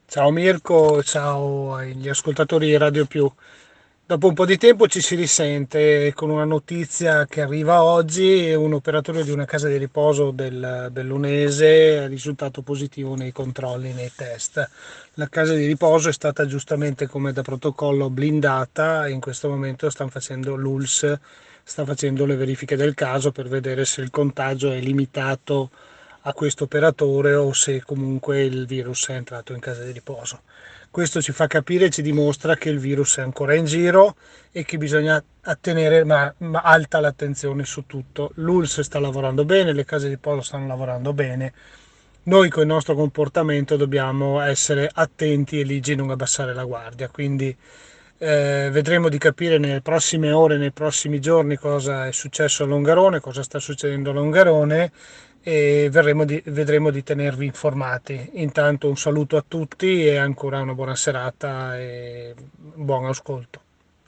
Ciao Mirko, ciao agli ascoltatori di Radio Più. Dopo un po' di tempo ci si risente con una notizia che arriva oggi: un operatore di una casa di riposo del bellunese è risultato positivo nei controlli, nei test. La casa di riposo è stata giustamente, come da protocollo, blindata e in questo momento stanno facendo l'ULS, sta facendo le verifiche del caso per vedere se il contagio è limitato a questo operatore o se comunque il virus è entrato in casa di riposo. Questo ci fa capire, ci dimostra che il virus è ancora in giro e che bisogna tenere alta l'attenzione su tutto. L'ULS sta lavorando bene, le case di riposo stanno lavorando bene. Noi con il nostro comportamento dobbiamo essere attenti e ligi, non abbassare la guardia. Quindi vedremo di capire nelle prossime ore, nei prossimi giorni cosa è successo a Longarone, cosa sta succedendo a Longarone e vedremo di tenervi informati. Intanto un saluto a tutti e ancora una buona serata e buon ascolto.